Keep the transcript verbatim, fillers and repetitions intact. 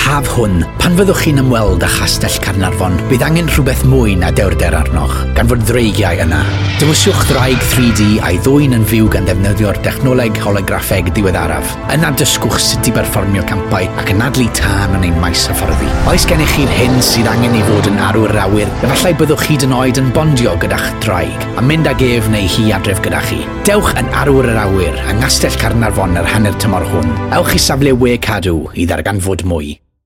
haf hwn, pan fyddwch chi'n ymweld â Chastell Carnarfon, bydd angen rhywbeth mwy na dewrder arnoch, gan fod ddreigiau yna. Dewiswch ddraig three D a'i ddwyn yn fyw gan ddefnyddio'r dechnoleg holograffeg diweddaraf. Yna dysgwch sut i berfformio campau ac anadlu tân yn ein maes hyfforddi. Oes gennych chi'r hyn sydd angen i fod yn arwr awyr, efallai byddwch hyd yn oed yn bondio gyda'ch draig, a mynd ag ef neu hi adref gyda chi. Dewch yn arwr yr awyr, yng Ngastell Carnarfon yr hanner tymor hwn. Ewch i safle we cadw i ddarganfod mwy.